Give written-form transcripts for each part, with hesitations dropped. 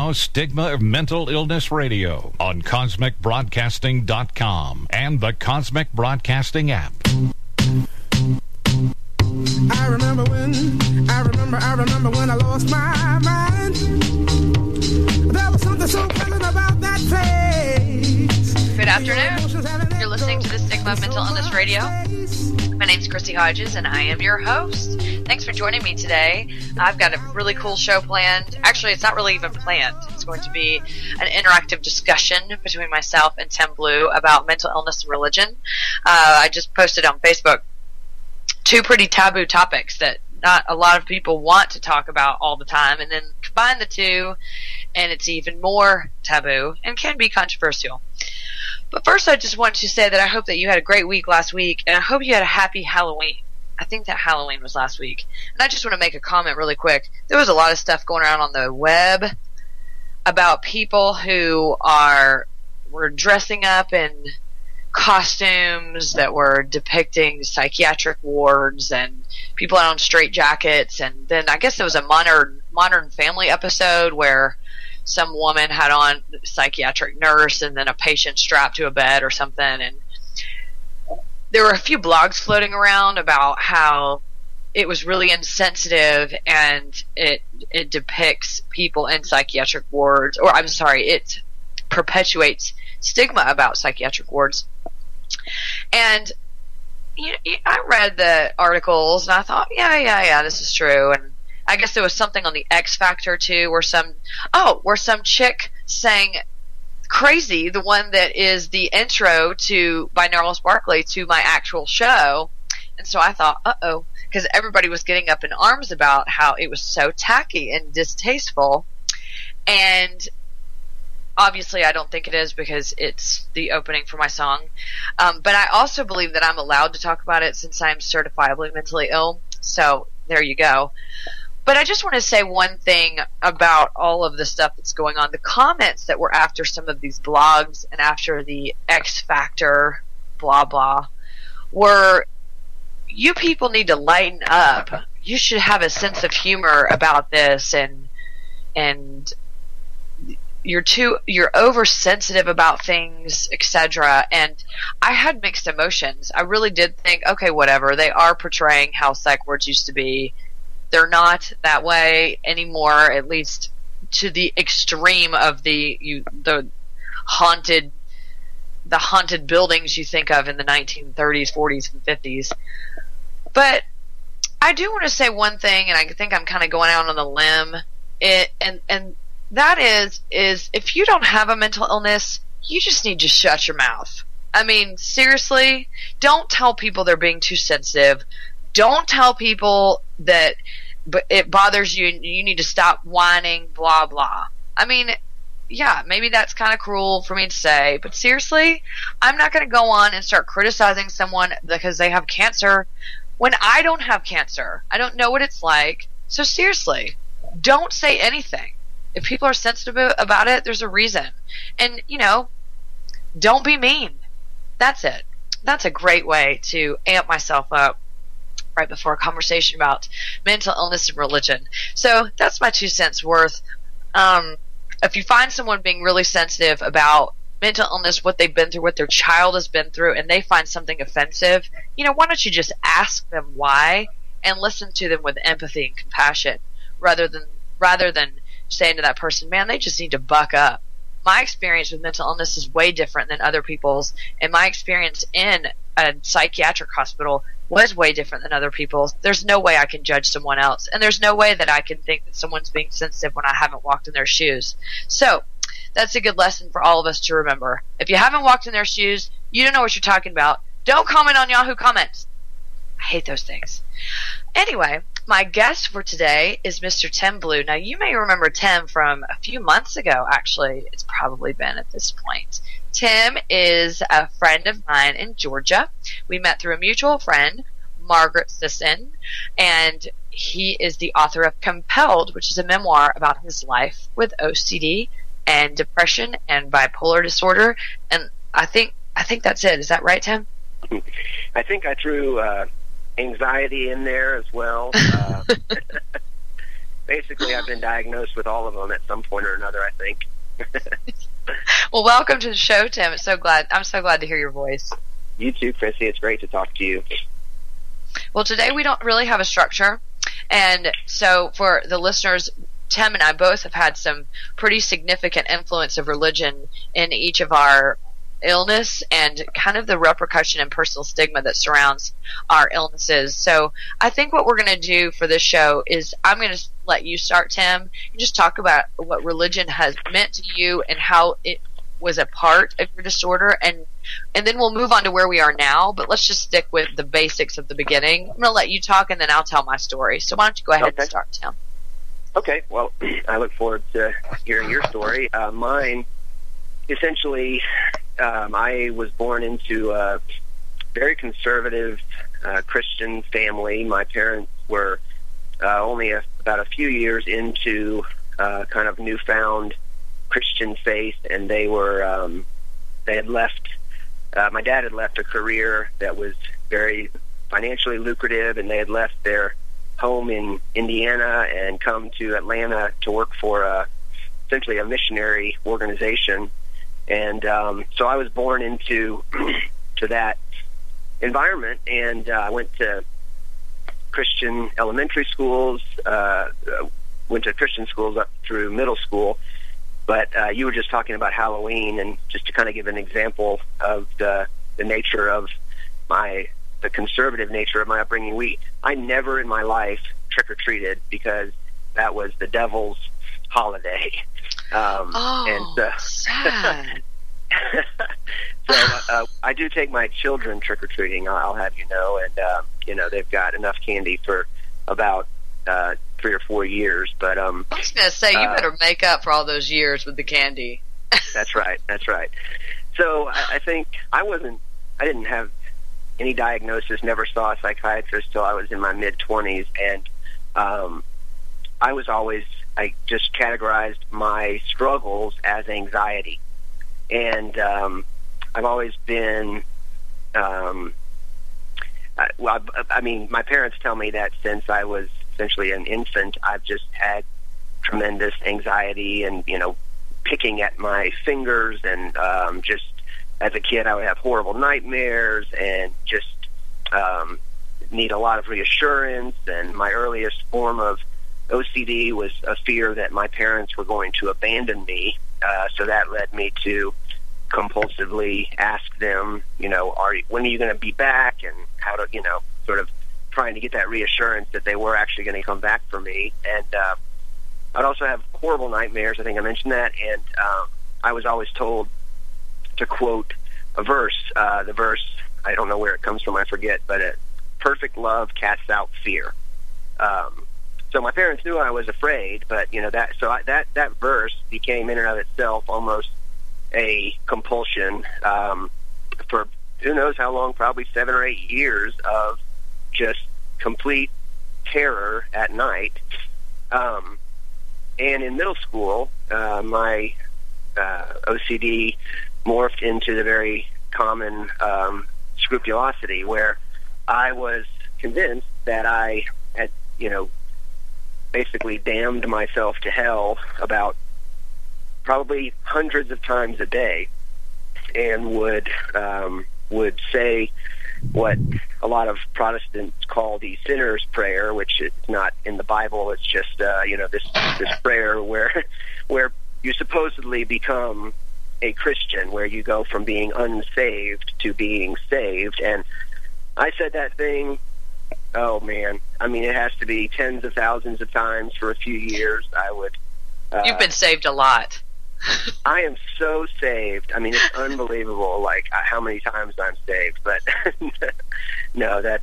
now Stigma of Mental Illness Radio on CosmicBroadcasting.com and the Cosmic Broadcasting app. I remember when I lost my mind. There was something so pleasant about that place. Good afternoon. You're listening to the Stigma of Mental Illness Radio. My name's Christy Hodges, and I am your host. Thanks for joining me today. I've got a really cool show planned. Actually, it's not really even planned. It's going to be an interactive discussion between myself and Tim Blue about mental illness and religion. I just posted on Facebook two pretty taboo topics that not a lot of people want to talk about all the time, and then combine the two, and it's even more taboo and can be controversial. But first, I just want to say that I hope that you had a great week last week, and I hope you had a happy Halloween. I think that Halloween was last week. And I just want to make a comment really quick. There was a lot of stuff going around on the web about people who were dressing up in costumes that were depicting psychiatric wards and people out on straitjackets. And then I guess there was a Modern Family episode where some woman had on a psychiatric nurse and then a patient strapped to a bed or something. And there were a few blogs floating around about how it was really insensitive and it depicts people in psychiatric wards, or I'm sorry, it perpetuates stigma about psychiatric wards. And I read the articles and I thought, yeah, this is true. And I guess there was something on the X Factor too, where some chick sang Crazy, the one that is the intro to Binaural Sparkly to my actual show. And so I thought, because everybody was getting up in arms about how it was so tacky and distasteful. And obviously I don't think it is because it's the opening for my song. But I also believe that I'm allowed to talk about it since I'm certifiably mentally ill. So there you go. But I just want to say one thing about all of the stuff that's going on. The comments that were after some of these blogs and after the X Factor blah blah were, you people need to lighten up. You should have a sense of humor about this, and you're oversensitive about things, etc. And I had mixed emotions. I really did think, okay, whatever. They are portraying how psych wards used to be. They're not that way anymore, at least to the extreme of the haunted buildings you think of in the 1930s, 40s, and 50s. But I do want to say one thing, and I think I'm kind of going out on a limb, and that is if you don't have a mental illness, you just need to shut your mouth. I mean, seriously, don't tell people they're being too sensitive. Don't tell people that it bothers you and you need to stop whining, blah, blah. I mean, yeah, maybe that's kind of cruel for me to say, but seriously, I'm not going to go on and start criticizing someone because they have cancer when I don't have cancer. I don't know what it's like. So seriously, don't say anything. If people are sensitive about it, there's a reason. And, don't be mean. That's it. That's a great way to amp myself up right before a conversation about mental illness and religion. So that's my 2 cents worth. If you find someone being really sensitive about mental illness, what they've been through, what their child has been through, and they find something offensive, why don't you just ask them why and listen to them with empathy and compassion rather than saying to that person, man, they just need to buck up. My experience with mental illness is way different than other people's, and my experience in a psychiatric hospital was way different than other people's. There's no way I can judge someone else, and there's no way that I can think that someone's being sensitive when I haven't walked in their shoes. So that's a good lesson for all of us to remember. If you haven't walked in their shoes, you don't know what you're talking about. Don't comment on Yahoo Comments. I hate those things. Anyway, my guest for today is Mr. Tim Blue. Now, you may remember Tim from a few months ago, actually. It's probably been at this point. Tim is a friend of mine in Georgia. We met through a mutual friend, Margaret Sisson, and he is the author of Compelled, which is a memoir about his life with OCD and depression and bipolar disorder. And I think that's it. Is that right, Tim? I think I threw anxiety in there as well. Basically, I've been diagnosed with all of them at some point or another, I think. think. Well, welcome to the show, Tim. I'm so glad to hear your voice. You too, Chrissy. It's great to talk to you. Well, today we don't really have a structure, and so for the listeners, Tim and I both have had some pretty significant influence of religion in each of our illness and kind of the repercussion and personal stigma that surrounds our illnesses. So I think what we're going to do for this show is I'm going to let you start, Tim, and just talk about what religion has meant to you and how it was a part of your disorder, and then we'll move on to where we are now, but let's just stick with the basics of the beginning. I'm going to let you talk, and then I'll tell my story. So why don't you go ahead and start, Tim? Okay, well, I look forward to hearing your story. Mine, essentially, I was born into a very conservative Christian family. My parents were only about a few years into kind of newfound Christian faith, and they had left. My dad had left a career that was very financially lucrative, and they had left their home in Indiana and come to Atlanta to work for essentially a missionary organization. And so I was born into to that environment, and I went to Christian elementary schools, went to Christian schools up through middle school. But you were just talking about Halloween, and just to kind of give an example of the nature of the conservative nature of my upbringing, I never in my life trick-or-treated because that was the devil's holiday. Sad. So I do take my children trick-or-treating, I'll have you know, and they've got enough candy for about 3 or 4 years. But I was going to say, you better make up for all those years with the candy. That's right. So I think I didn't have any diagnosis, never saw a psychiatrist till I was in my mid-20s, and I just categorized my struggles as anxiety. And I've always been, my parents tell me that since I was essentially an infant, I've just had tremendous anxiety and, picking at my fingers, and just as a kid I would have horrible nightmares and just need a lot of reassurance. And my earliest form of OCD was a fear that my parents were going to abandon me. So that led me to compulsively ask them, when are you going to be back, and how to, sort of trying to get that reassurance that they were actually going to come back for me. And I'd also have horrible nightmares. I think I mentioned that. And I was always told to quote a verse. The verse, I don't know where it comes from, I forget, but perfect love casts out fear. So my parents knew I was afraid, but that verse became in and of itself almost a compulsion for who knows how long, probably 7 or 8 years of just complete terror at night. And in middle school, my OCD morphed into the very common scrupulosity, where I was convinced that I had, basically damned myself to hell about probably hundreds of times a day, and would say what a lot of Protestants call the sinner's prayer, which is not in the Bible. It's just this prayer where you supposedly become a Christian, where you go from being unsaved to being saved. And I said that thing, oh man, it has to be tens of thousands of times for a few years. I would. You've been saved a lot. I am so saved. It's unbelievable, like how many times I'm saved. But no, that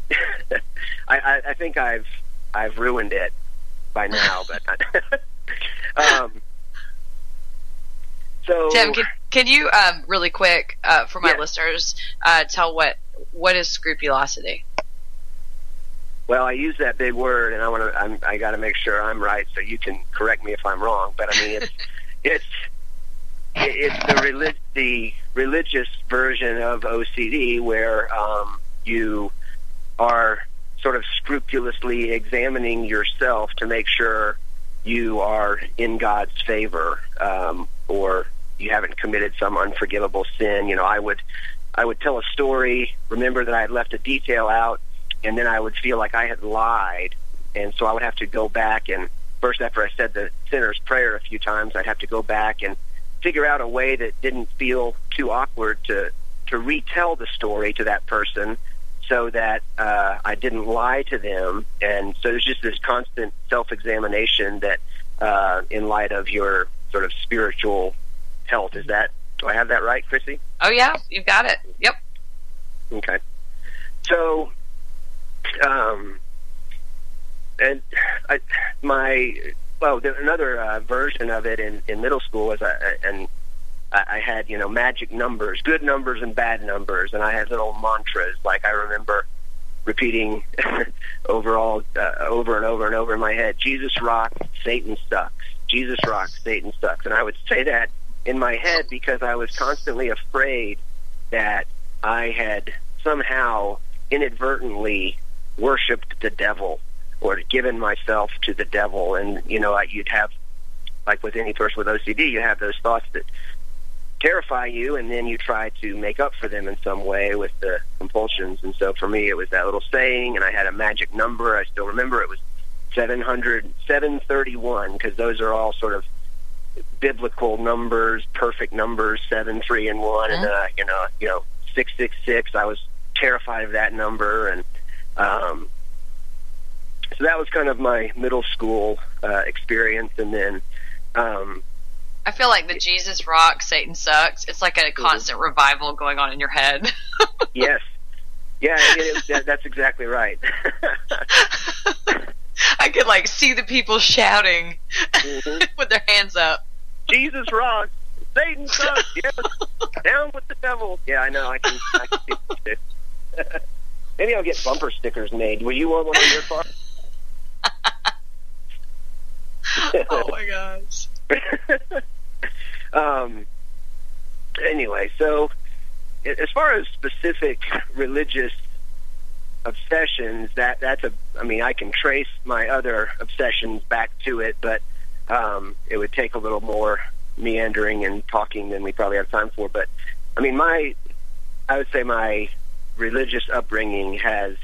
I think I've ruined it by now. But so Tim, can you really quick for my listeners tell what is scrupulosity? Well, I use that big word, and I got to make sure I'm right, so you can correct me if I'm wrong. But it's the religious version of OCD, where you are sort of scrupulously examining yourself to make sure you are in God's favor, or you haven't committed some unforgivable sin. You know, I would tell a story, remember that I had left a detail out, and then I would feel like I had lied, and so I would have to go back and first, after I said the sinner's prayer a few times, I'd have to go back and figure out a way that didn't feel too awkward to retell the story to that person, so that I didn't lie to them. And so there's just this constant self-examination that, in light of your sort of spiritual health, do I have that right, Chrissy? Oh yeah, you've got it. Yep. Okay. So, another version of it in middle school was I had, you know, magic numbers, good numbers and bad numbers, and I had little mantras. Like I remember repeating over and over in my head, Jesus rocks, Satan sucks. Jesus rocks, Satan sucks. And I would say that in my head because I was constantly afraid that I had somehow inadvertently worshipped the devil or given myself to the devil. And, you know, you'd have, like with any person with OCD, you have those thoughts that terrify you, and then you try to make up for them in some way with the compulsions. And so for me, it was that little saying, and I had a magic number. I still remember it was 731, because those are all sort of biblical numbers, perfect numbers, 7, 3, and 1. And you know, 666. I was terrified of that number, and so that was kind of my middle school experience. And then I feel like the Jesus rocks, Satan sucks. It's like a constant revival going on in your head. Yes. Yeah, that's exactly right. I could like see the people shouting with their hands up. Jesus rocks, Satan sucks. Yes. Down with the devil. Yeah, I know. I can see it. Maybe I'll get bumper stickers made. Will you want one on your car? Oh my gosh. Anyway, so as far as specific religious obsessions, I can trace my other obsessions back to it, but it would take a little more meandering and talking than we probably have time for. But I mean, I would say my religious upbringing has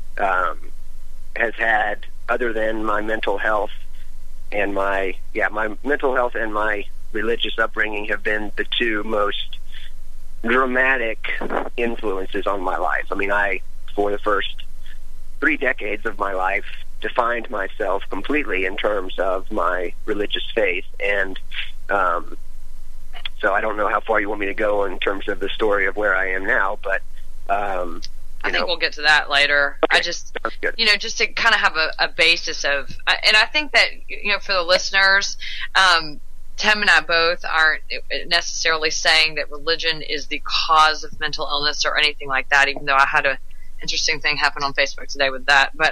had, other than my mental health and my mental health and my religious upbringing have been the two most dramatic influences on my life. I mean, for the first 3 decades of my life, defined myself completely in terms of my religious faith. And so I don't know how far you want me to go in terms of the story of where I am now, but I think we'll get to that later. Okay. I just, just to kind of have a basis of, and I think that, for the listeners, Tim and I both aren't necessarily saying that religion is the cause of mental illness or anything like that, even though I had an interesting thing happen on Facebook today with that. But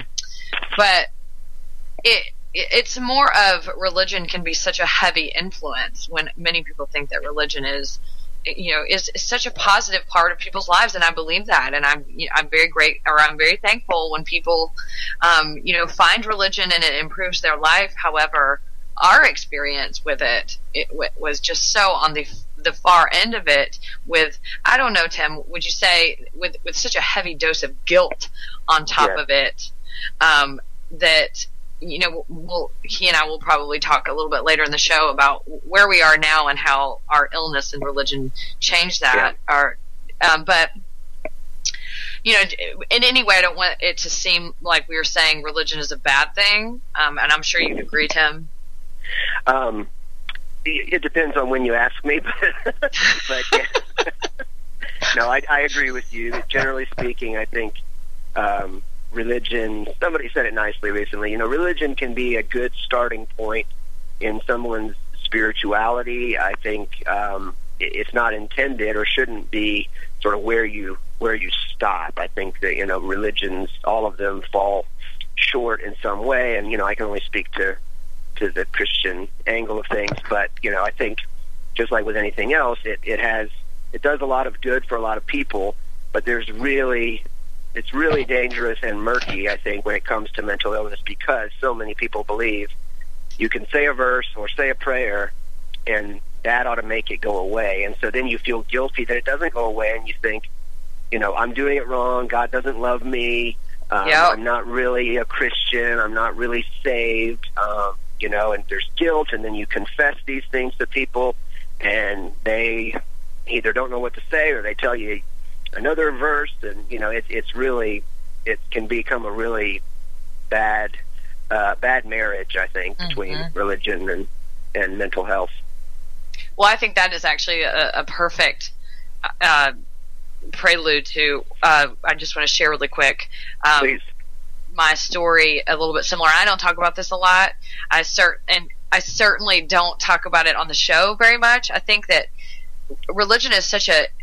it's more of, religion can be such a heavy influence when many people think that religion is such a positive part of people's lives, and I believe that, and I'm very thankful when people, find religion and it improves their life. However, our experience with it was just so on the far end of it. With, I don't know, Tim, would you say with such a heavy dose of guilt on top of it, that. He and I will probably talk a little bit later in the show about where we are now and how our illness and religion changed that. But in any way, I don't want it to seem like we were saying religion is a bad thing. And I'm sure you'd agree, Tim. It depends on when you ask me, but yeah. No, I agree with you. Generally speaking, I think, religion, somebody said it nicely recently, religion can be a good starting point in someone's spirituality. I think it's not intended or shouldn't be sort of where you stop. I think that, religions, all of them fall short in some way, and, I can only speak to the Christian angle of things, but, I think just like with anything else, it does a lot of good for a lot of people, but it's really dangerous and murky, I think, when it comes to mental illness, because so many people believe you can say a verse or say a prayer, and that ought to make it go away. And so then you feel guilty that it doesn't go away, and you think, I'm doing it wrong. God doesn't love me. I'm not really a Christian. I'm not really saved. And there's guilt, and then you confess these things to people, and they either don't know what to say or they tell you another verse, and it can become a really bad marriage, I think, between religion and mental health. Well, I think that is actually a perfect prelude to. I just want to share really quick. Please. My story a little bit similar. I don't talk about this a lot. I certainly don't talk about it on the show very much. I think that religion is such a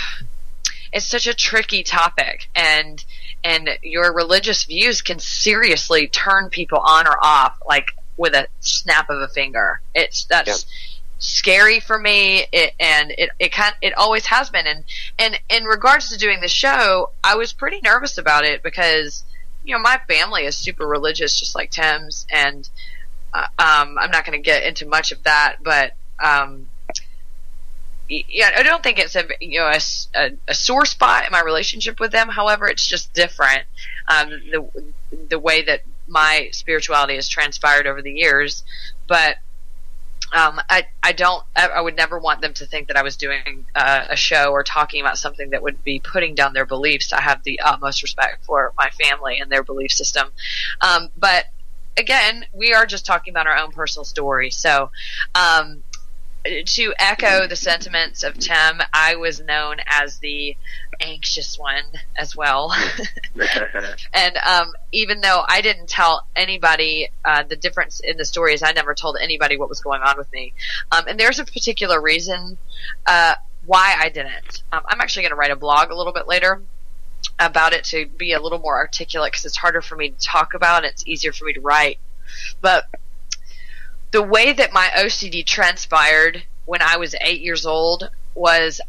tricky topic, and your religious views can seriously turn people on or off, like with a snap of a finger. That's scary for me, it always has been. And in regards to doing the show, I was pretty nervous about it because my family is super religious, just like Tim's, and I'm not going to get into much of that, but I don't think it's a sore spot in my relationship with them. However, it's just different, the way that my spirituality has transpired over the years. But I would never want them to think that I was doing a show or talking about something that would be putting down their beliefs. I have the utmost respect for my family and their belief system. But again, we are just talking about our own personal story. So, to echo the sentiments of Tim, I was known as the anxious one as well. And even though I didn't tell anybody, the difference in the story is I never told anybody what was going on with me. And there's a particular reason why I didn't. I'm actually going to write a blog a little bit later about it to be a little more articulate, because it's harder for me to talk about and it's easier for me to write. But the way that my OCD transpired when I was 8 years old was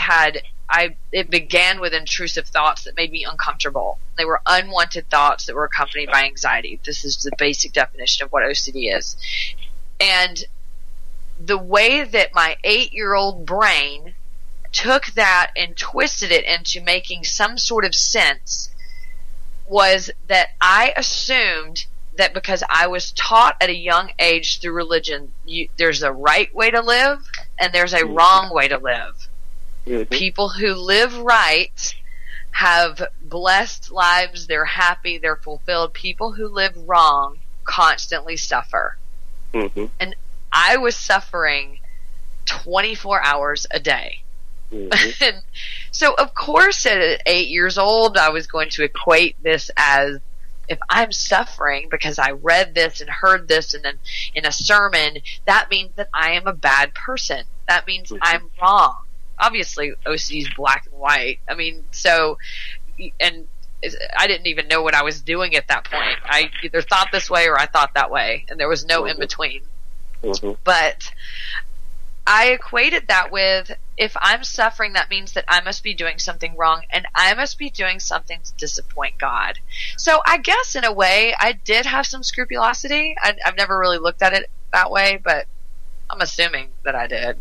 it began with intrusive thoughts that made me uncomfortable. They were unwanted thoughts that were accompanied by anxiety. This is the basic definition of what OCD is. And the way that my 8-year-old brain took that and twisted it into making some sort of sense was that I assumed that because I was taught at a young age through religion, there's a right way to live and there's a wrong way to live. Mm-hmm. People who live right have blessed lives, they're happy, they're fulfilled. People who live wrong constantly suffer. Mm-hmm. And I was suffering 24 hours a day. Mm-hmm. And so, of course, at 8 years old, I was going to equate this as, if I'm suffering because I read this and heard this and then in a sermon, that means that I am a bad person. That means I'm wrong. Obviously, OCD is black and white. I mean, so, and I didn't even know what I was doing at that point. I either thought this way or I thought that way, and there was no in between. Mm-hmm. But I equated that with, if I'm suffering, that means that I must be doing something wrong, and I must be doing something to disappoint God. So I guess in a way, I did have some scrupulosity. I've never really looked at it that way, but I'm assuming that I did.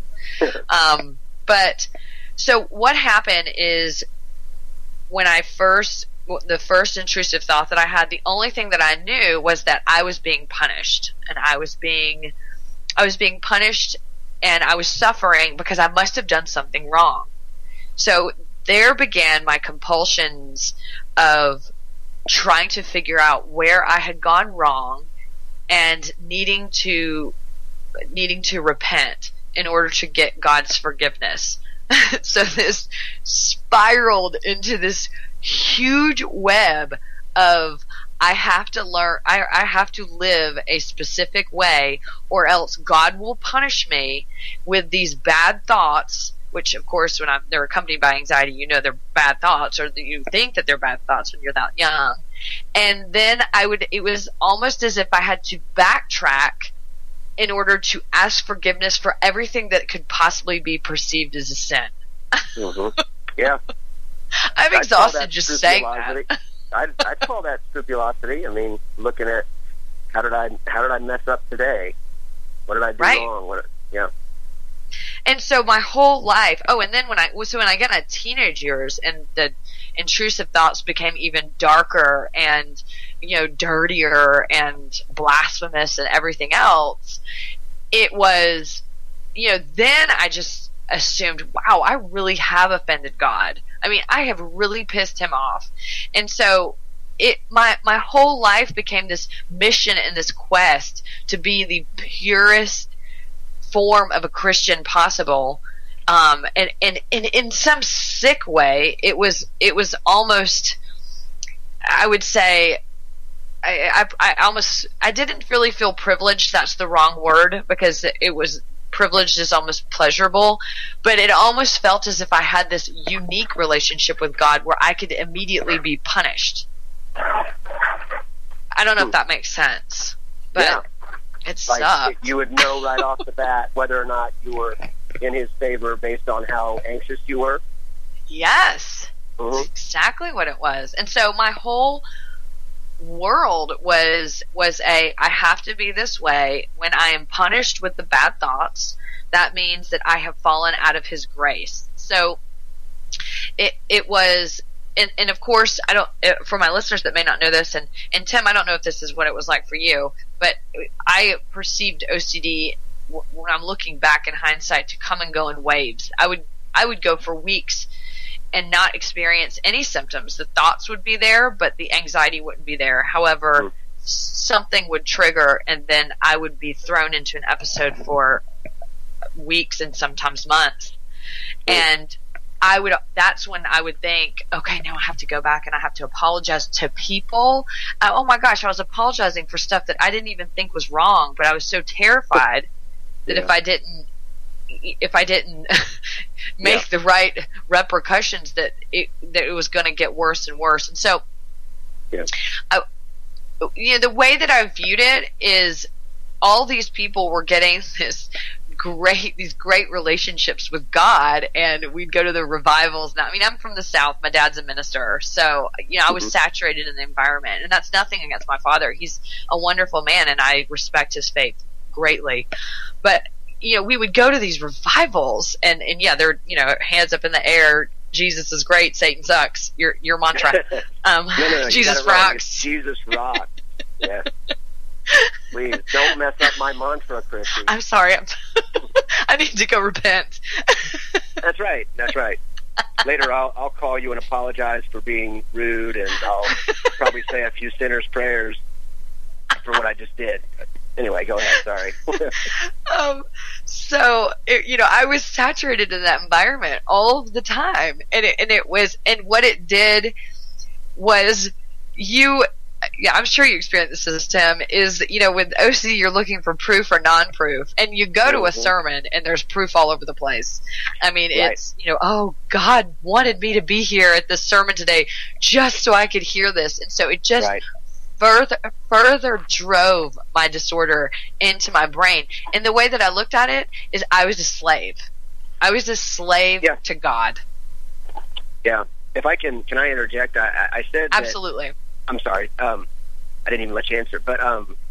But so what happened is, when the first intrusive thought that I had, the only thing that I knew was that I was being punished, and I was being punished, and I was suffering because I must have done something wrong. So there began my compulsions of trying to figure out where I had gone wrong and needing to repent in order to get God's forgiveness. So this spiraled into this huge web of, I have to learn, I have to live a specific way, or else God will punish me with these bad thoughts, which of course when they're accompanied by anxiety, they're bad thoughts, or you think that they're bad thoughts when you're that young. And then it was almost as if I had to backtrack in order to ask forgiveness for everything that could possibly be perceived as a sin. Mm-hmm. Yeah. I'm exhausted just saying that. I'd call that scrupulosity. I mean, looking at how did I mess up today? What did I do wrong? And so my whole life, and then when I got into teenage years and the intrusive thoughts became even darker and, dirtier and blasphemous and everything else, it was, then I just assumed, wow, I really have offended God. I mean, I have really pissed him off. And so my whole life became this mission and this quest to be the purest form of a Christian possible. And in some sick way, it was almost, I would say, I didn't really feel privileged. That's the wrong word, because it was, privileged is almost pleasurable, but it almost felt as if I had this unique relationship with God where I could immediately be punished. I don't know if that makes sense, but it sucked. You would know right off the bat whether or not you were in his favor based on how anxious you were. Yes, that's exactly what it was. And so my whole world was I have to be this way. When I am punished with the bad thoughts, that means that I have fallen out of his grace. So it was, and of course, for my listeners that may not know this, and Tim, I don't know if this is what it was like for you, but I perceived OCD, when I'm looking back in hindsight, to come and go in waves. I would go for weeks and not experience any symptoms. The thoughts would be there, but the anxiety wouldn't be there. However, something would trigger, and then I would be thrown into an episode for weeks and sometimes months. And that's when I would think, okay, now I have to go back and I have to apologize to people. Oh my gosh, I was apologizing for stuff that I didn't even think was wrong, but I was so terrified that if I didn't make the right repercussions, that it was going to get worse and worse. And so, the way that I viewed it is, all these people were getting these great relationships with God, and we'd go to the revivals. Now, I mean, I'm from the South. My dad's a minister, so I was saturated in the environment, and that's nothing against my father. He's a wonderful man, and I respect his faith greatly. But we would go to these revivals, and they're, hands up in the air, Jesus is great, Satan sucks, your mantra. No, Jesus rocks. Jesus rocks. Yeah. Please, don't mess up my mantra, Christy. I'm sorry. I need to go repent. That's right. Later, I'll call you and apologize for being rude, and I'll probably say a few sinner's prayers for what I just did. Anyway, go ahead. Sorry. So, I was saturated in that environment all the time, and what it did was I'm sure you experienced this, Tim, is, with OC, you're looking for proof or non-proof, and you go to a sermon and there's proof all over the place. I mean, it's, oh, God wanted me to be here at this sermon today just so I could hear this. And so it just further drove my disorder into my brain. And the way that I looked at it is, I was a slave. I was a slave to God. Yeah. If I can I interject? I said that, absolutely. I'm sorry. I didn't even let you answer. But,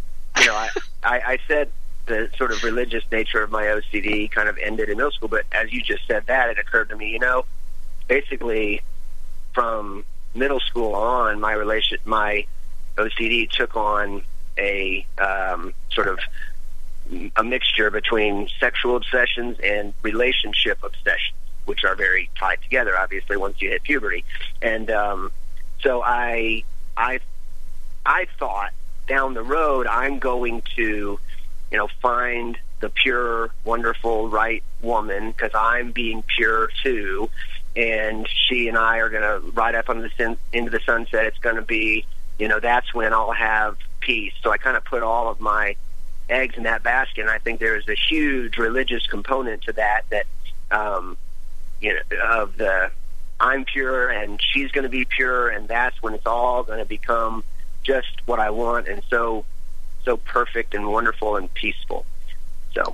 I said the sort of religious nature of my OCD kind of ended in middle school. But as you just said that, it occurred to me, basically from middle school on, my OCD took on a sort of a mixture between sexual obsessions and relationship obsessions, which are very tied together, obviously, once you hit puberty. And so I thought, down the road, I'm going to, find the pure, wonderful, right woman, because I'm being pure too, and she and I are going to ride up into the sunset. It's going to be, that's when I'll have peace. So I kind of put all of my eggs in that basket, and I think there's a huge religious component to that, of the I'm pure and she's going to be pure, and that's when it's all going to become just what I want, and so perfect and wonderful and peaceful. So,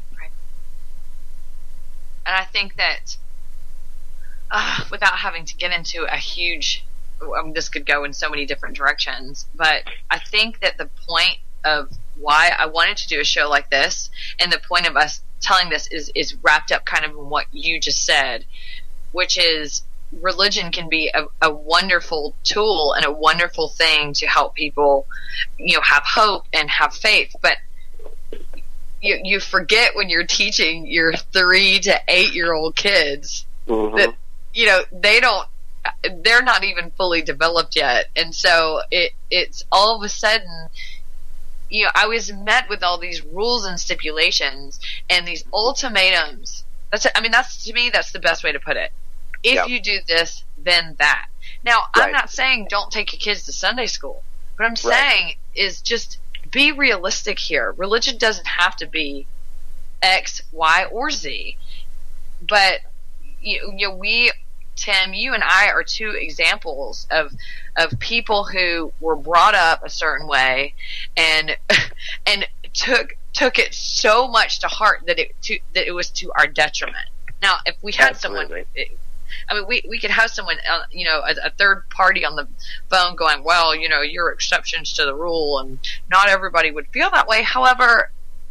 and I think that without having to get into a huge, this could go in so many different directions, but I think that the point of why I wanted to do a show like this, and the point of us telling this is wrapped up kind of in what you just said, which is religion can be a wonderful tool and a wonderful thing to help people, have hope and have faith. But you forget when you're teaching your 3 to 8 year old kids that, they're not even fully developed yet. And so it's all of a sudden, I was met with all these rules and stipulations and these ultimatums. To me, that's the best way to put it. If you do this, then that. Now, I'm not saying don't take your kids to Sunday school. What I'm saying is just be realistic here. Religion doesn't have to be X, Y, or Z. But, Tim, you and I are 2 examples of people who were brought up a certain way and took it so much to heart that it was to our detriment. Now, if we had someone, we could have someone, a third party on the phone going, well, you're exceptions to the rule, and not everybody would feel that way. However,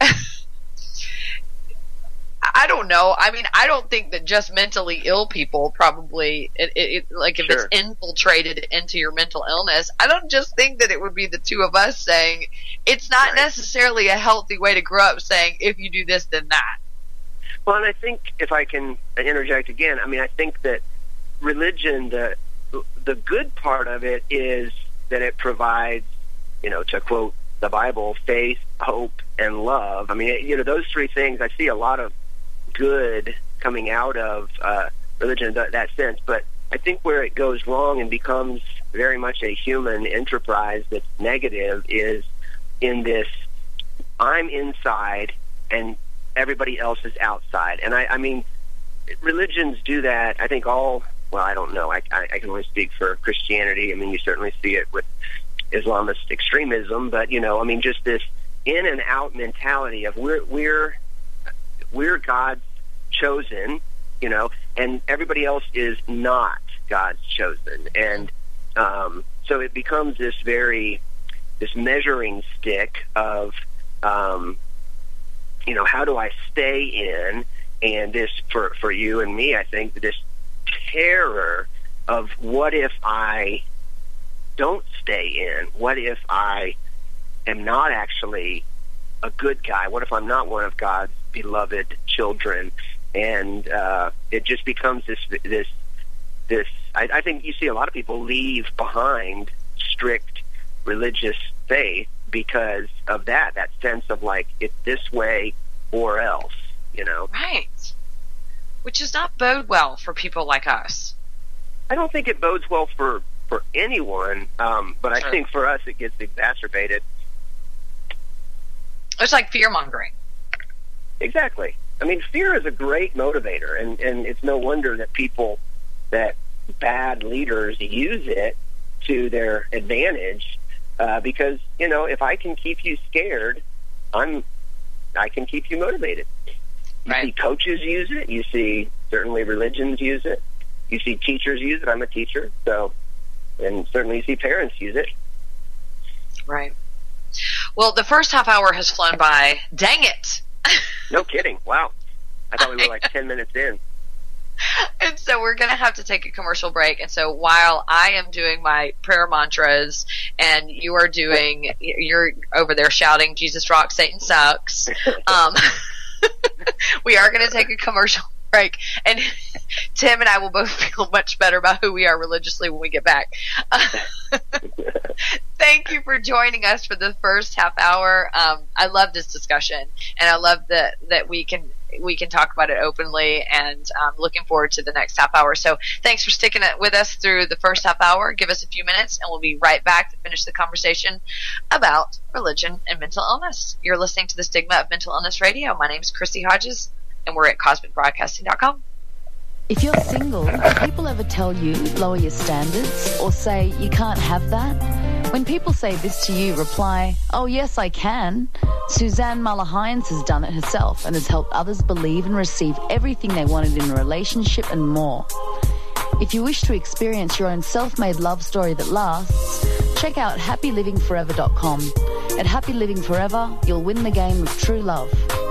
I don't know. I don't think that just mentally ill people probably, if it's infiltrated into your mental illness, I don't just think that it would be the 2 of us saying it's not necessarily a healthy way to grow up saying, if you do this, then that. Well, and I think, if I can interject again, I think that religion, the good part of it is that it provides, to quote the Bible, faith, hope, and love. Those 3 things, I see a lot of good coming out of religion in that sense. But I think where it goes wrong and becomes very much a human enterprise that's negative is in this, I'm inside and everybody else is outside. And religions do that. I think I don't know. I can only speak for Christianity. You certainly see it with Islamist extremism, but just this in and out mentality of we're God's chosen, and everybody else is not God's chosen. And so it becomes this measuring stick of how do I stay in? And this, for you and me, I think this terror of what if I don't stay in? What if I am not actually a good guy? What if I'm not one of God's beloved children? And it just becomes this. I think you see a lot of people leave behind strict religious faith because of that sense of it's this way or else, Right. Which does not bode well for people like us. I don't think it bodes well for anyone, but I think for us it gets exacerbated. It's like fear-mongering. Exactly. Fear is a great motivator, and it's no wonder that bad leaders use it to their advantage, because, if I can keep you scared, I can keep you motivated. You see coaches use it. You see certainly religions use it. You see teachers use it. I'm a teacher, and certainly you see parents use it. Right. Well, the first half hour has flown by. Dang it! No kidding. Wow. I thought we were 10 minutes in. And so we're going to have to take a commercial break. And so while I am doing my prayer mantras and you're over there shouting, Jesus rocks, Satan sucks, we are going to take a commercial break. And Tim and I will both feel much better about who we are religiously when we get back. Thank you for joining us for the first half hour. I love this discussion, and I love that we can talk about it openly, and I'm looking forward to the next half hour. So thanks for sticking with us through the first half hour. Give us a few minutes, and we'll be right back to finish the conversation about religion and mental illness. You're listening to the Stigma of Mental Illness Radio. My name is Chrissy Hodges, and we're at CosmicBroadcasting.com. If you're single, do people ever tell you lower your standards or say you can't have that? When people say this to you, reply, oh yes, I can. Suzanne Muller-Hines has done it herself and has helped others believe and receive everything they wanted in a relationship and more. If you wish to experience your own self-made love story that lasts, check out happylivingforever.com. At Happy Living Forever, you'll win the game of true love.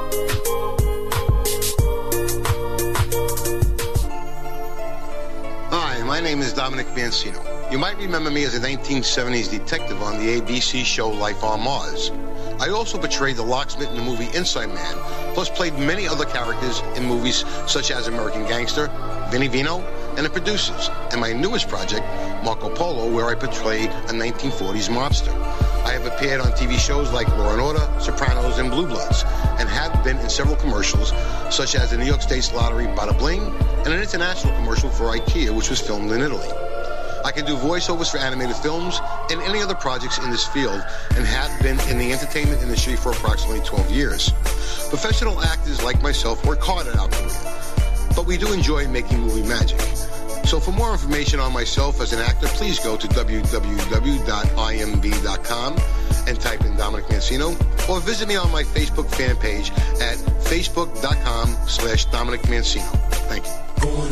Hi, my name is Dominic Mancino. You might remember me as a 1970s detective on the ABC show Life on Mars. I also portrayed the locksmith in the movie Inside Man, plus played many other characters in movies such as American Gangster, Vinnie Vino, and The Producers, and my newest project, Marco Polo, where I portray a 1940s mobster. I have appeared on TV shows like Law & Order, Sopranos, and Blue Bloods, and have been in several commercials, such as the New York State Lottery Bada Bling, and an international commercial for IKEA, which was filmed in Italy. I can do voiceovers for animated films and any other projects in this field, and have been in the entertainment industry for approximately 12 years. Professional actors like myself work hard at our career, but we do enjoy making movie magic. So for more information on myself as an actor, please go to www.imb.com and type in Dominic Mancino, or visit me on my Facebook fan page at facebook.com/Dominic Mancino. Thank you.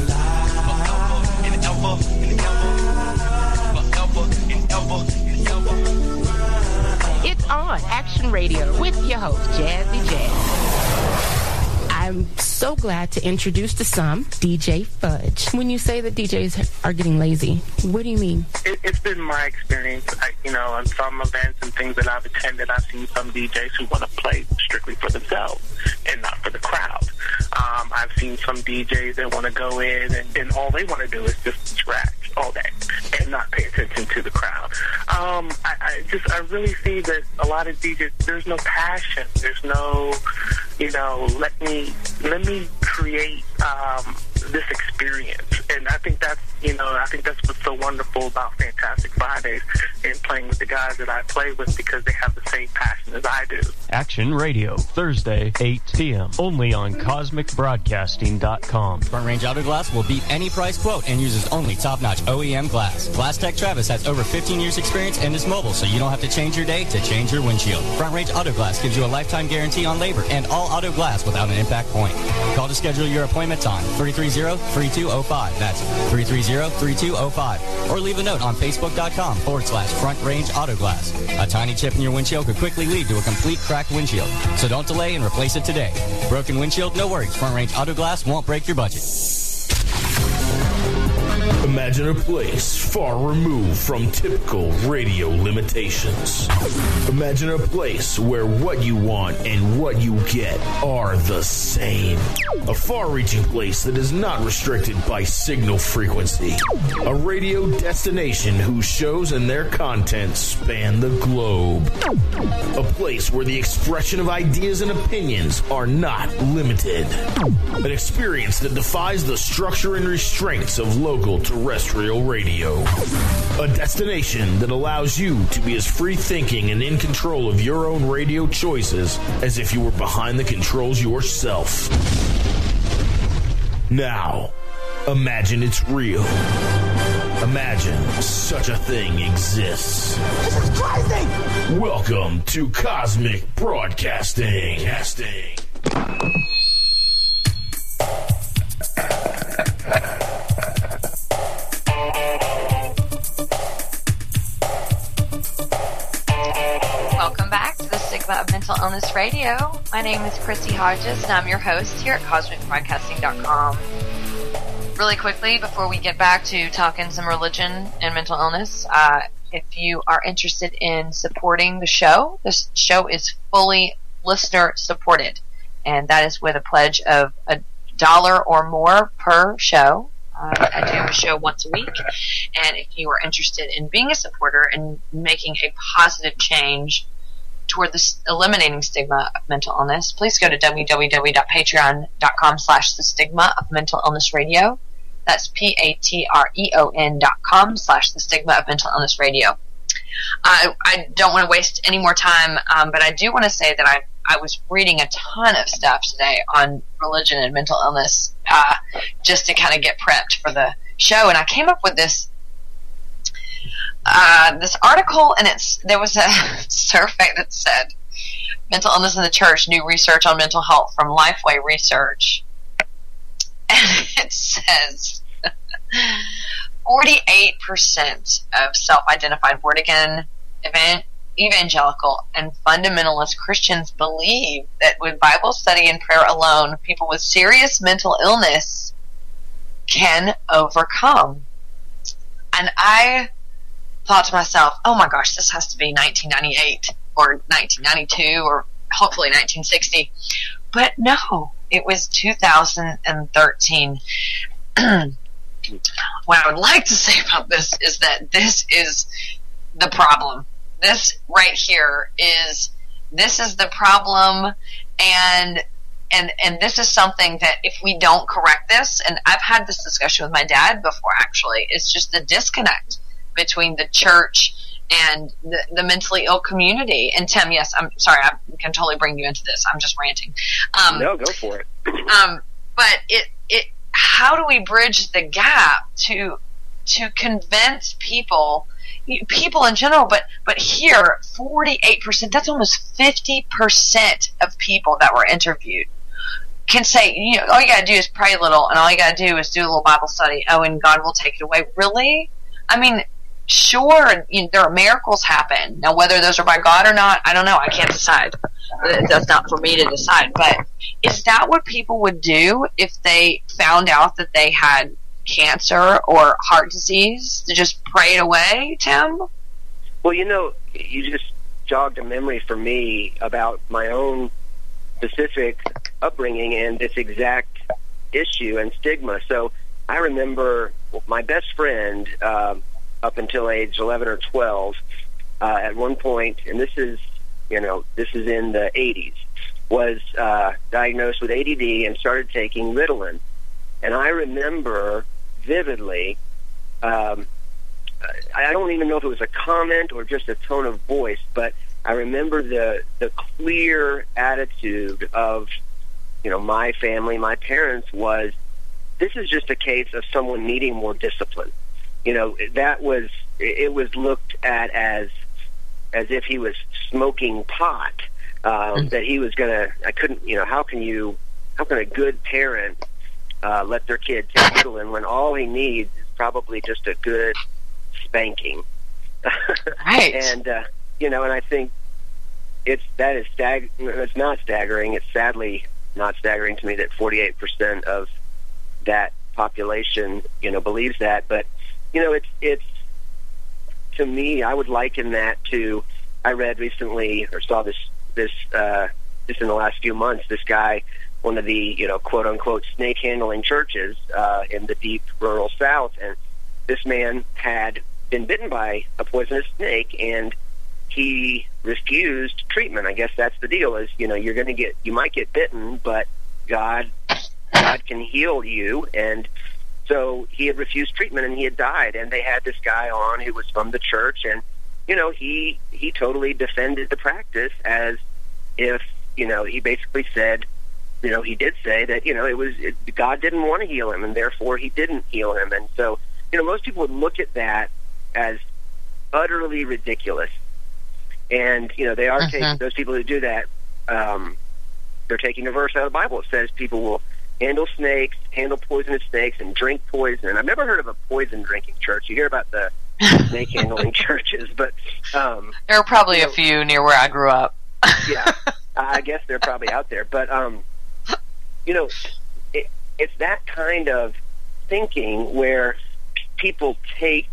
It's on Action Radio with your host, Jazzy Jazz. I'm so glad to introduce to some DJ Fudge. When you say that DJs are getting lazy, what do you mean? It's been my experience. On some events and things that I've attended, I've seen some DJs who want to play strictly for themselves and not for the crowd. I've seen some DJs that want to go in and all they want to do is just scratch all day and not pay attention to the crowd. I really see that a lot of DJs, there's no passion. There's no, let me create this experience. And I think that's what's so wonderful about Fantastic Fridays and playing with the guys that I play with, because they have the same passion as I do. Action Radio, Thursday, 8 p.m. Only on CosmicBroadcasting.com. Front Range Auto Glass will beat any price quote and uses only top-notch OEM glass. Glass Tech Travis has over 15 years experience and is mobile, so you don't have to change your day to change your windshield. Front Range Auto Glass gives you a lifetime guarantee on labor and all auto glass without an impact point. Call to schedule your appointment on 330-3205. That's 330-3205. Or leave a note on Facebook.com/Front Range Auto Glass. A tiny chip in your windshield could quickly lead to a complete cracked windshield. So don't delay and replace it today. Broken windshield? No worries. Front Range Auto Glass won't break your budget. Imagine a place far removed from typical radio limitations. Imagine a place where what you want and what you get are the same. A far-reaching place that is not restricted by signal frequency. A radio destination whose shows and their content span the globe. A place where the expression of ideas and opinions are not limited. An experience that defies the structure and restraints of local terrestrial radio. A destination that allows you to be as free-thinking and in control of your own radio choices as if you were behind the controls yourself. Now, imagine it's real. Imagine such a thing exists. This is crazy! Welcome to Cosmic Broadcasting. Welcome back to the Stigma of Mental Illness Radio. My name is Christy Hodges, and I'm your host here at CosmicBroadcasting.com. Really quickly, before we get back to talking some religion and mental illness, if you are interested in supporting the show, this show is fully listener supported, and that is with a pledge of $1 or more per show. I do a show once a week, and if you are interested in being a supporter and making a positive change toward eliminating stigma of mental illness, please go to www.patreon.com/the stigma of mental illness radio. That's patreon.com/the stigma of mental illness radio. I don't want to waste any more time, but I do want to say that I was reading a ton of stuff today on religion and mental illness, just to kind of get prepped for the show, and I came up with this article, and there was a survey that said mental illness in the church, new research on mental health from Lifeway Research, and it says 48% of self-identified born-again evangelical and fundamentalist Christians believe that with Bible study and prayer alone, people with serious mental illness can overcome. And I thought to myself, oh my gosh, this has to be 1998 or 1992 or hopefully 1960. But no, it was 2013. What I would like to say about this is that this is the problem. This right here is the problem, and this is something that if we don't correct this, and I've had this discussion with my dad before actually, it's just the disconnect between the church and the mentally ill community. And Tim, yes, I'm sorry, I can totally bring you into this. I'm just ranting. No, go for it. But how do we bridge the gap to convince people in general, but here, 48%, that's almost 50% of people that were interviewed can say, all you gotta do is pray a little, and all you gotta do is do a little Bible study, and God will take it away. Really? I mean, sure, there are miracles happen. Now, whether those are by God or not, I don't know. I can't decide. That's not for me to decide. But is that what people would do if they found out that they had cancer or heart disease, to just pray it away, Tim? Well, you just jogged a memory for me about my own specific upbringing and this exact issue and stigma. So I remember my best friend, up until age 11 or 12, at one point, and this is in the 80s, was diagnosed with ADD and started taking Ritalin. And I remember vividly, I don't even know if it was a comment or just a tone of voice, but I remember the clear attitude of, my family, my parents, was, this is just a case of someone needing more discipline. It was looked at as if he was smoking pot, that he was gonna, how can a good parent let their kid take Ritalin when all he needs is probably just a good spanking? Right. And and I think it's not staggering. It's sadly not staggering to me that 48% of that population believes that. But it's to me, I would liken that to, I read recently or saw this just in the last few months, this guy, one of the quote unquote snake handling churches in the deep rural South, and this man had been bitten by a poisonous snake, and he refused treatment. I guess that's the deal, is you might get bitten, but God can heal you. And so he had refused treatment and he had died, and they had this guy on who was from the church, and he totally defended the practice as if he basically said, he did say that God didn't want to heal him, and therefore he didn't heal him. And so most people would look at that as utterly ridiculous. And they are taking, those people who do that, they're taking a verse out of the Bible. It says people will handle poisonous snakes, and drink poison. I've never heard of a poison drinking church. You hear about the snake handling churches, but there are probably a few near where I grew up. Yeah, I guess they're probably out there. But it's that kind of thinking where people take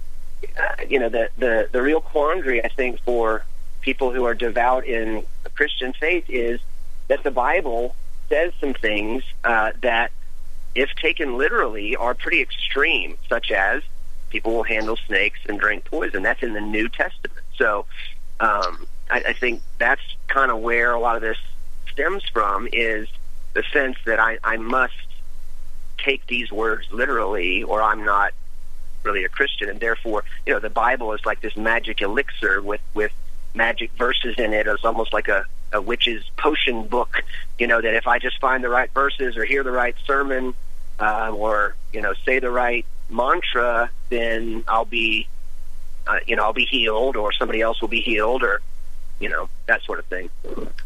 the real quandary, I think, for people who are devout in the Christian faith is that the Bible says some things that, if taken literally, are pretty extreme, such as people will handle snakes and drink poison. That's in the New Testament. So I think that's kind of where a lot of this stems from, is the sense that I must take these words literally, or I'm not really a Christian. And therefore, the Bible is like this magic elixir with magic verses in it. It's almost like a witch's potion book, that if I just find the right verses or hear the right sermon, or say the right mantra, then I'll be healed, or somebody else will be healed, or that sort of thing.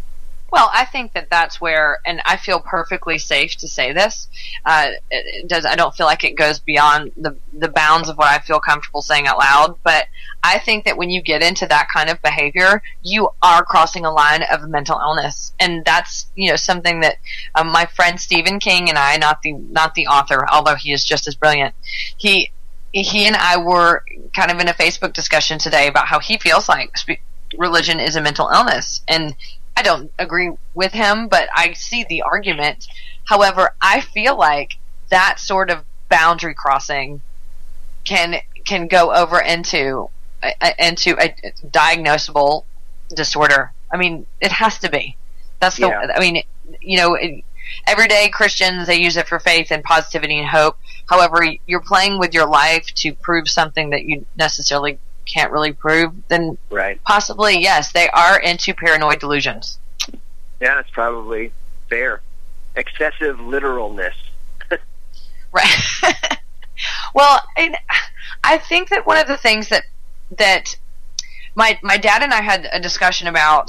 Well, I think that's where, and I feel perfectly safe to say this. I don't feel like it goes beyond the bounds of what I feel comfortable saying out loud. But I think that when you get into that kind of behavior, you are crossing a line of mental illness, and that's something that my friend Stephen King and I, not the author, although he is just as brilliant. He and I were kind of in a Facebook discussion today about how he feels like religion is a mental illness, and I don't agree with him, but I see the argument. However, I feel like that sort of boundary crossing can go over into a diagnosable disorder. I mean, it has to be. That's the. Yeah. I mean, everyday Christians, they use it for faith and positivity and hope. However, you're playing with your life to prove something that you necessarily can't really prove, then possibly, yes, they are into paranoid delusions. Yeah, that's probably fair. Excessive literalness. Right. Well, I think that one of the things that my dad and I had a discussion about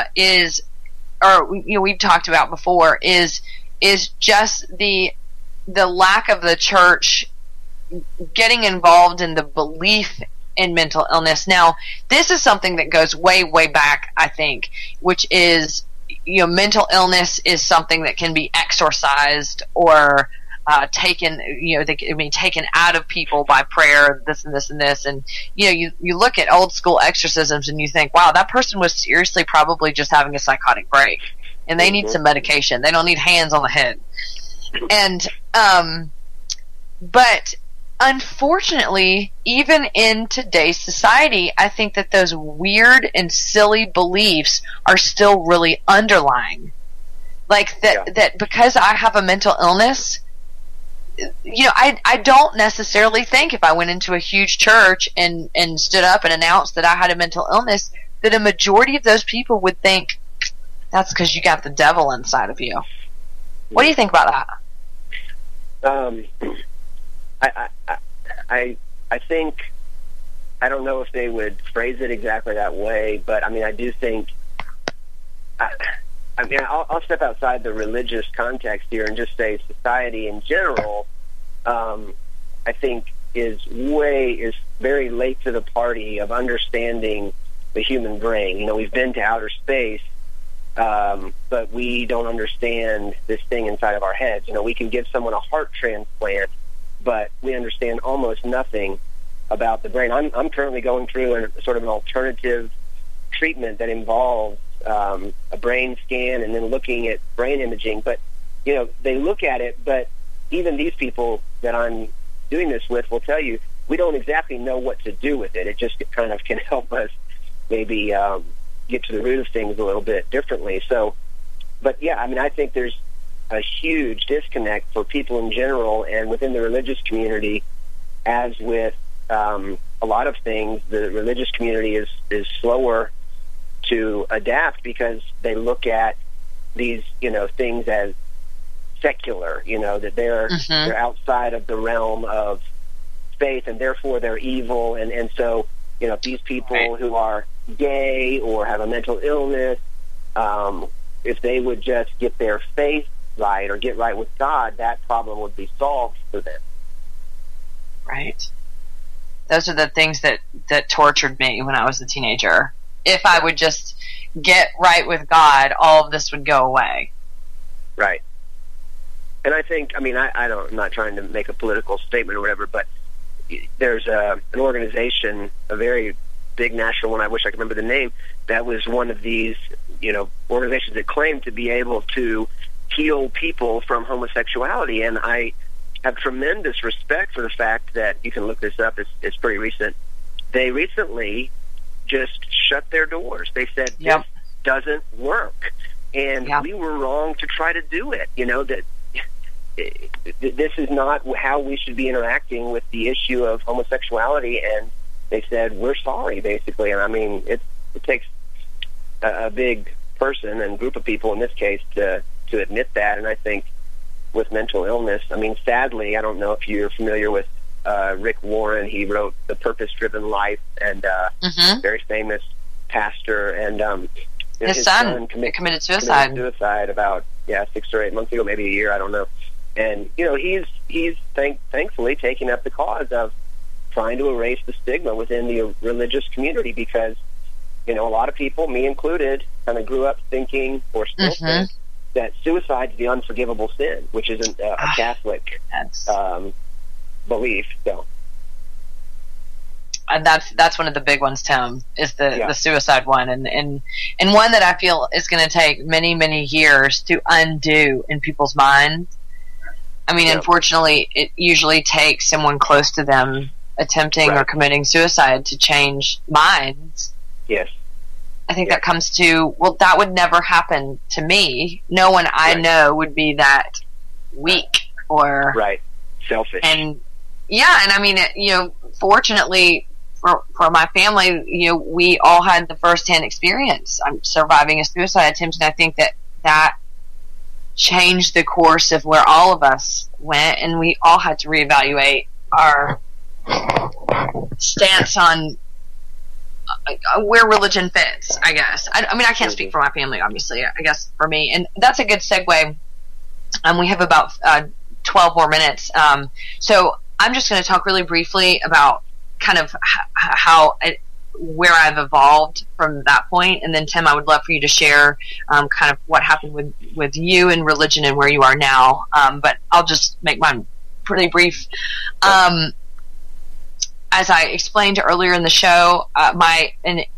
we've talked about before is just the lack of the church getting involved in the belief in mental illness. Now, this is something that goes way, way back, I think, which is, mental illness is something that can be exorcised or taken, they can be taken out of people by prayer, this and this and this. And, you look at old school exorcisms and you think, wow, that person was seriously probably just having a psychotic break and they need some medication. They don't need hands on the head. And, but unfortunately, even in today's society, I think that those weird and silly beliefs are still really underlying. Like that because I have a mental illness, I don't necessarily think if I went into a huge church and stood up and announced that I had a mental illness, that a majority of those people would think that's because you got the devil inside of you. What do you think about that? I think, I don't know if they would phrase it exactly that way, but I mean, I do think, I'll step outside the religious context here and just say society in general, I think is very late to the party of understanding the human brain. We've been to outer space, but we don't understand this thing inside of our heads. We can give someone a heart transplant, but we understand almost nothing about the brain. I'm currently going through a sort of an alternative treatment that involves a brain scan and then looking at brain imaging. But, they look at it, but even these people that I'm doing this with will tell you we don't exactly know what to do with it. It just kind of can help us maybe get to the root of things a little bit differently. So, but yeah, I think there's a huge disconnect for people in general and within the religious community. As with a lot of things, the religious community is slower to adapt because they look at these things as secular, that they're outside of the realm of faith and therefore they're evil, and so these people who are gay or have a mental illness, if they would just get their faith right or get right with God, that problem would be solved for them. Right. Those are the things that tortured me when I was a teenager. If I would just get right with God, all of this would go away. Right. And I think, I'm not trying to make a political statement or whatever, but there's an organization, a very big national one, I wish I could remember the name, that was one of these, organizations that claimed to be able to heal people from homosexuality. And I have tremendous respect for the fact that, you can look this up, it's pretty recent, they recently just shut their doors. They said, this doesn't work. And we were wrong to try to do it. That this is not how we should be interacting with the issue of homosexuality. And they said, we're sorry, basically. And it takes a big person and group of people in this case to admit that. And I think with mental illness, sadly, I don't know if you're familiar with Rick Warren. He wrote The Purpose Driven Life, and very famous pastor. And his son committed suicide. About 6 or 8 months ago, maybe a year, I don't know. And he's thankfully taking up the cause of trying to erase the stigma within the religious community, because a lot of people, me included, kind of grew up thinking, or still think, that suicide is the unforgivable sin, which isn't a Catholic belief. So. And that's one of the big ones, Tim, is the suicide one, and one that I feel is going to take many, many years to undo in people's minds. I mean, unfortunately, it usually takes someone close to them attempting or committing suicide to change minds. Yes. I think that comes to, well, that would never happen to me. No one I know would be that weak or selfish. And I mean, fortunately for my family, we all had the firsthand experience. I'm surviving a suicide attempt, and I think that changed the course of where all of us went, and we all had to reevaluate our stance on where religion fits, I guess. I mean, I can't speak for my family, obviously. I guess for me, and that's a good segue. We have about 12 more minutes. So I'm just going to talk really briefly about kind of where I've evolved from that point. And then, Tim, I would love for you to share kind of what happened with you and religion and where you are now. But I'll just make mine pretty brief. As I explained earlier in the show, my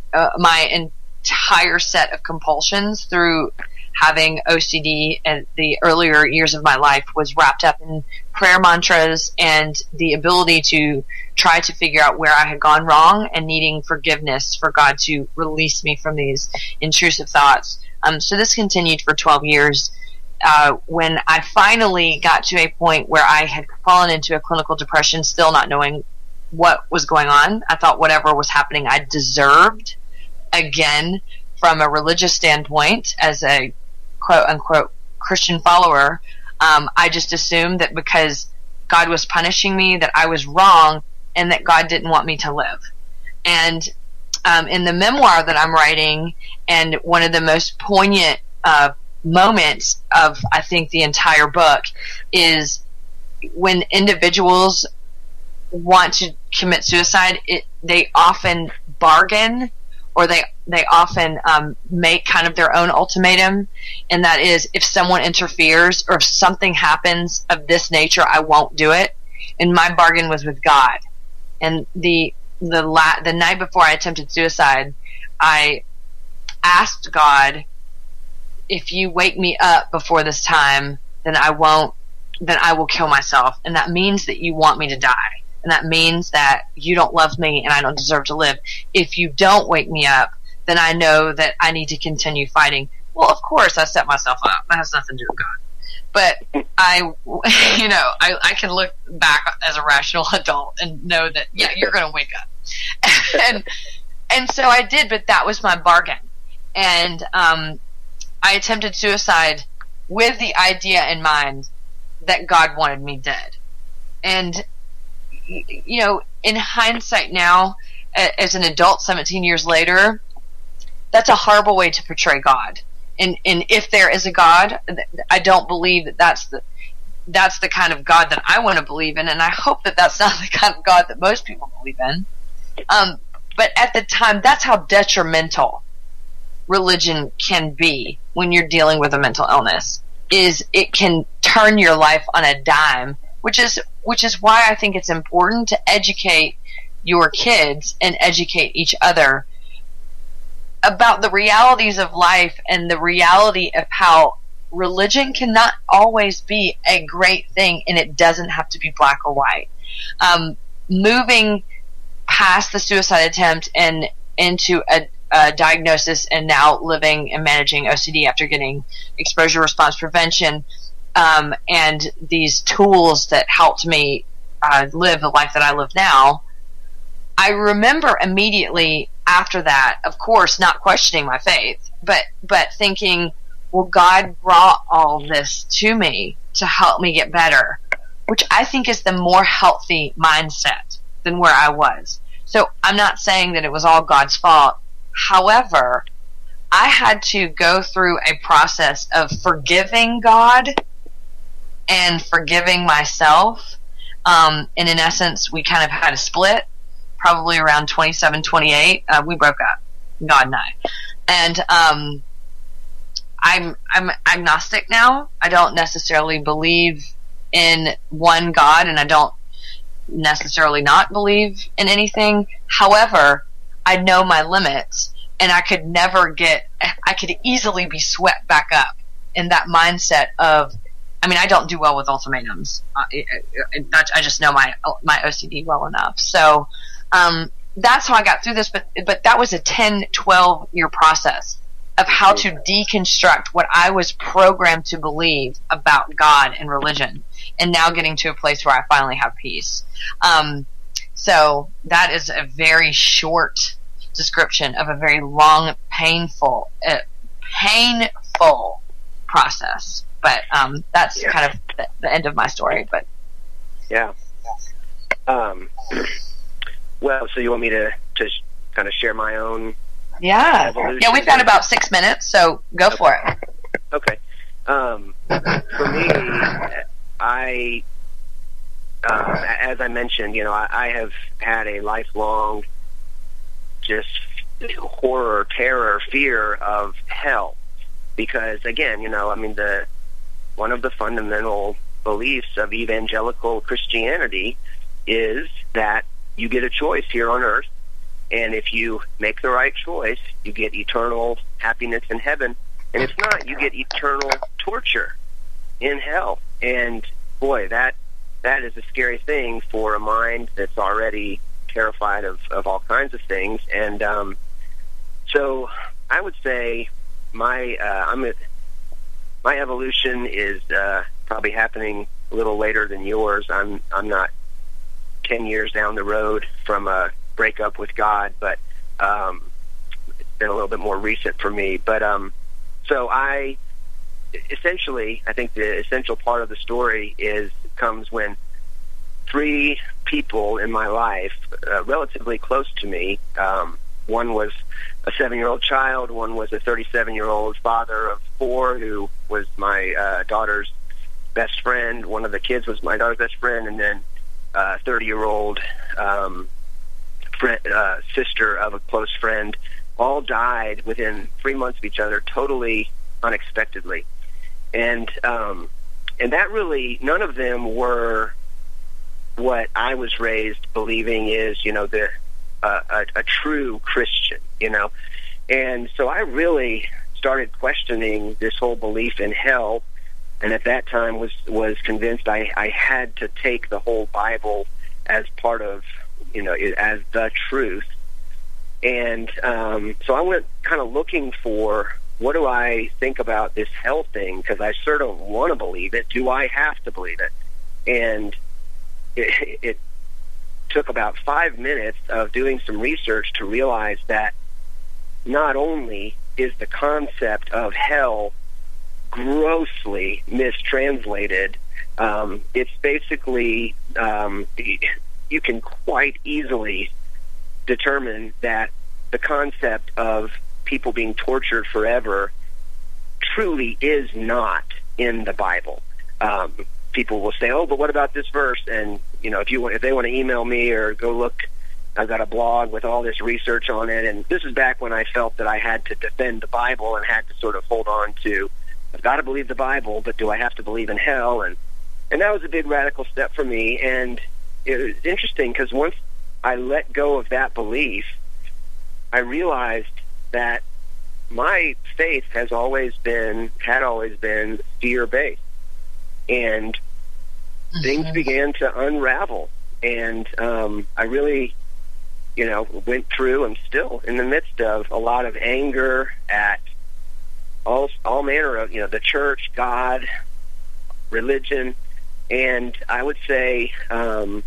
entire set of compulsions through having OCD in the earlier years of my life was wrapped up in prayer mantras and the ability to try to figure out where I had gone wrong and needing forgiveness for God to release me from these intrusive thoughts. So this continued for 12 years. When I finally got to a point where I had fallen into a clinical depression, still not knowing what was going on, I thought whatever was happening I deserved. Again, from a religious standpoint, as a quote-unquote Christian follower, I just assumed that because God was punishing me, that I was wrong, and that God didn't want me to live. And in the memoir that I'm writing, and one of the most poignant moments of, I think, the entire book, is when individuals want to commit suicide, they often bargain, or they often make kind of their own ultimatum, and that is, if someone interferes or if something happens of this nature, I won't do it. And my bargain was with God. And the night before I attempted suicide, I asked God, if you wake me up before this time, then I will kill myself, and that means that you want me to die. And that means that you don't love me and I don't deserve to live. If you don't wake me up, then I know that I need to continue fighting. Well, of course, I set myself up. That has nothing to do with God. But I can look back as a rational adult and know that, you're going to wake up. and so I did, but that was my bargain. And I attempted suicide with the idea in mind that God wanted me dead. And in hindsight now, as an adult 17 years later, that's a horrible way to portray God. And if there is a God, I don't believe that that's the kind of God that I want to believe in, and I hope that that's not the kind of God that most people believe in. But at the time, that's how detrimental religion can be when you're dealing with a mental illness. Is it can turn your life on a dime, which is why I think it's important to educate your kids and educate each other about the realities of life and the reality of how religion cannot always be a great thing, and it doesn't have to be black or white. Moving past the suicide attempt and into a diagnosis, and now living and managing OCD after getting exposure response prevention, and these tools that helped me live the life that I live now, I remember immediately after that, of course, not questioning my faith, but thinking, well, God brought all this to me to help me get better, which I think is the more healthy mindset than where I was. So I'm not saying that it was all God's fault. However, I had to go through a process of forgiving God and forgiving myself. And in essence, we kind of had a split, probably around 27, 28. We broke up, God and I. And I'm agnostic now. I don't necessarily believe in one God, and I don't necessarily not believe in anything. However, I know my limits, and I could easily be swept back up in that mindset of, I mean, I don't do well with ultimatums. I just know my OCD well enough. So that's how I got through this, but that was a 10, 12-year process of how to deconstruct what I was programmed to believe about God and religion, and now getting to a place where I finally have peace. So that is a very short description of a very long, painful process. But that's kind of the end of my story. But yeah. Well, so you want me to kind of share my own? Yeah. We've got about 6 minutes, so go for it. Okay. For me, as I mentioned, I have had a lifelong just horror, terror, fear of hell, because again, one of the fundamental beliefs of evangelical Christianity is that you get a choice here on earth, and if you make the right choice, you get eternal happiness in heaven, and if not, you get eternal torture in hell. And boy, that is a scary thing for a mind that's already terrified of all kinds of things. And so I would say my evolution is probably happening a little later than yours. I'm not 10 years down the road from a breakup with God, but it's been a little bit more recent for me. But so I think the essential part of the story comes when 3 people in my life, relatively close to me, one was a 7-year-old child, one was a 37-year-old father of 4 who was my daughter's best friend, one of the kids was my daughter's best friend, and then a 30-year-old sister of a close friend, all died within 3 months of each other, totally unexpectedly. And that really, none of them were what I was raised believing is, a true Christian, And so I really started questioning this whole belief in hell, and at that time was convinced I had to take the whole Bible as part of, as the truth. And so I went kind of looking for, what do I think about this hell thing? Because I sort of want to believe it. Do I have to believe it? And it took about 5 minutes of doing some research to realize that not only is the concept of hell grossly mistranslated, it's basically, you can quite easily determine that the concept of people being tortured forever truly is not in the Bible. People will say, "Oh, but what about this verse?" And if they want to email me or go look, I've got a blog with all this research on it. And this is back when I felt that I had to defend the Bible and had to sort of hold on to, I've got to believe the Bible, but do I have to believe in hell? And that was a big radical step for me. And it was interesting because once I let go of that belief, I realized that my faith had always been fear-based. And things began to unravel. And I really, went through, and still in the midst of a lot of anger at all manner of, the church, God, religion. And I would say, I'm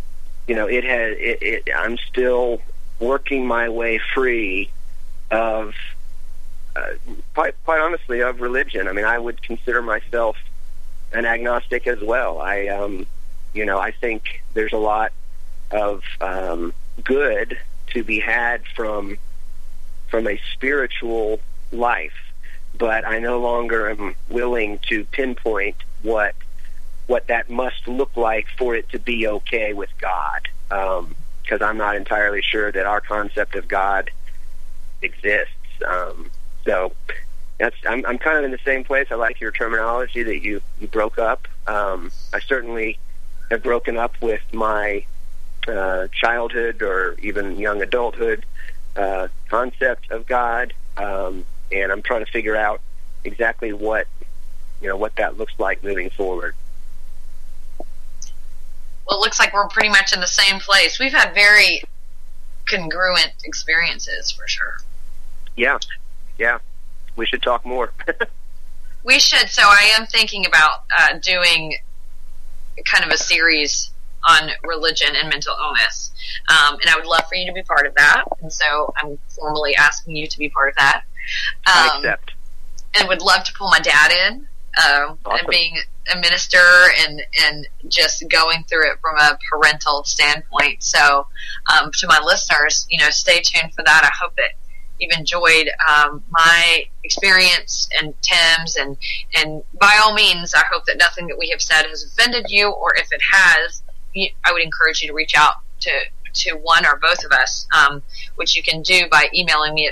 still working my way free of, quite honestly, of religion. I mean, I would consider myself an agnostic as well. I think there's a lot of good to be had from a spiritual life, but I no longer am willing to pinpoint what that must look like for it to be okay with God, because I'm not entirely sure that our concept of God exists. So I'm kind of in the same place. I like your terminology that you broke up. I certainly have broken up with my childhood or even young adulthood concept of God, and I'm trying to figure out exactly what that looks like moving forward. Well, it looks like we're pretty much in the same place. We've had very congruent experiences, for sure. Yeah. We should talk more. We should. So I am thinking about doing kind of a series on religion and mental illness. And I would love for you to be part of that. And so I'm formally asking you to be part of that. I accept. And would love to pull my dad in, awesome. and being a minister and just going through it from a parental standpoint. So to my listeners, stay tuned for that. I hope that you've enjoyed my experience and Tim's, and by all means, I hope that nothing that we have said has offended you, or if it has, I would encourage you to reach out to one or both of us, which you can do by emailing me at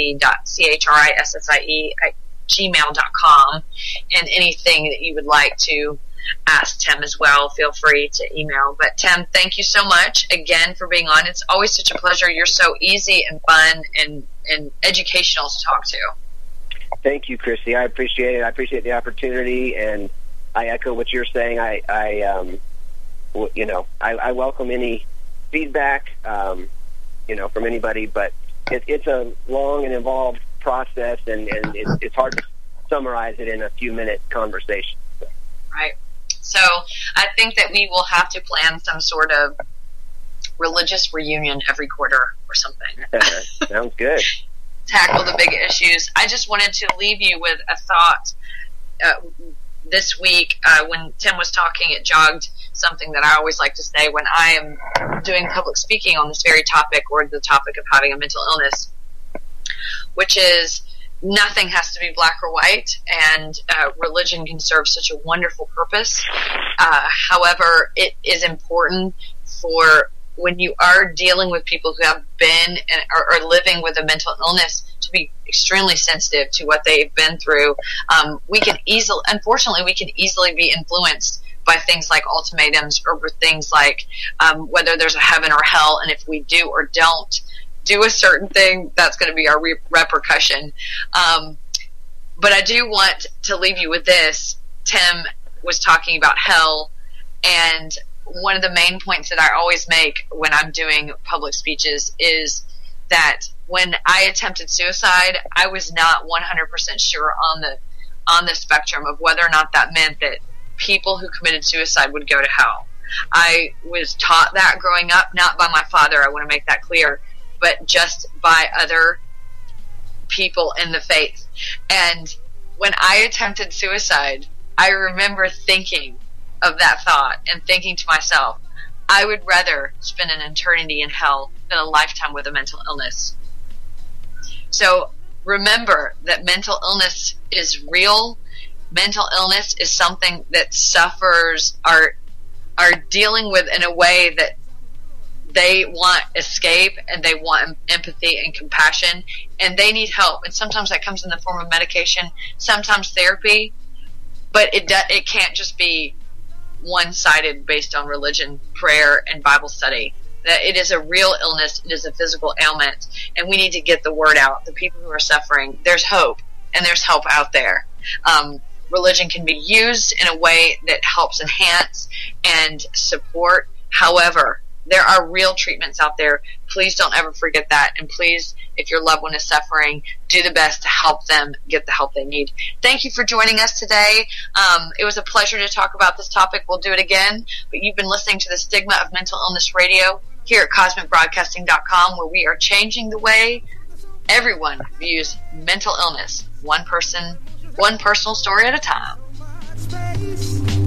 ocd.chrissie@gmail.com, and anything that you would like to ask Tim as well, feel free to email. But Tim, thank you so much again for being on. It's always such a pleasure. You're so easy and fun and educational to talk to. Thank you, Chrissy. I appreciate it. I appreciate the opportunity, and I echo what you're saying. I welcome any feedback, from anybody, but it's a long and involved process, and it's hard to summarize it in a few-minute conversation. Right. So I think that we will have to plan some sort of religious reunion every quarter or something. Sounds good. Tackle the big issues. I just wanted to leave you with a thought. This week, when Tim was talking, it jogged something that I always like to say when I am doing public speaking on this very topic, or the topic of having a mental illness, which is nothing has to be black or white, and religion can serve such a wonderful purpose. However, it is important for when you are dealing with people who have been and are living with a mental illness to be extremely sensitive to what they've been through. Unfortunately, we can easily be influenced by things like ultimatums, or things like whether there's a heaven or hell, and if we do or don't do a certain thing, that's going to be our repercussion. But I do want to leave you with this. Tim was talking about hell, and one of the main points that I always make when I'm doing public speeches is that when I attempted suicide, I was not 100% sure on the spectrum of whether or not that meant that people who committed suicide would go to hell. I was taught that growing up, not by my father, I want to make that clear, but just by other people in the faith. And when I attempted suicide, I remember thinking of that thought and thinking to myself, I would rather spend an eternity in hell than a lifetime with a mental illness. So remember that mental illness is real. Mental illness is something that sufferers are dealing with in a way that they want escape, and they want empathy and compassion, and they need help. And sometimes that comes in the form of medication, sometimes therapy, but it can't just be one-sided based on religion, prayer, and Bible study. That it is a real illness, it is a physical ailment, and we need to get the word out. The people who are suffering, there's hope, and there's help out there. Religion can be used in a way that helps enhance and support. However, there are real treatments out there. Please don't ever forget that. And please, if your loved one is suffering, do the best to help them get the help they need. Thank you for joining us today. It was a pleasure to talk about this topic. We'll do it again. But you've been listening to the Stigma of Mental Illness Radio here at CosmicBroadcasting.com, where we are changing the way everyone views mental illness. One personal story at a time.